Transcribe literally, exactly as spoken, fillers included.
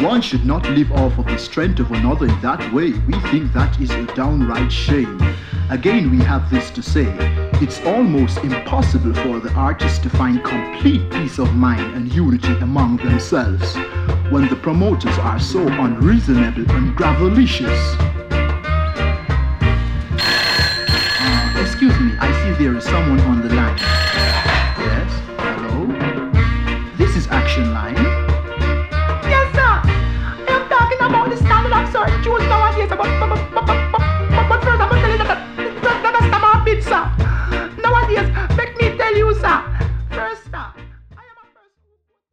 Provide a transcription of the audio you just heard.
One should not live off of the strength of another in that way. We think that is a downright shame. Again, we have this to say. It's almost impossible for the artists to find complete peace of mind and unity among themselves when the promoters are so unreasonable and gravelicious. Uh, excuse me, I see there is someone on the line. Yes, hello? This is Action Line. Yes, sir. I am talking about the standard of certain Jews nowadays about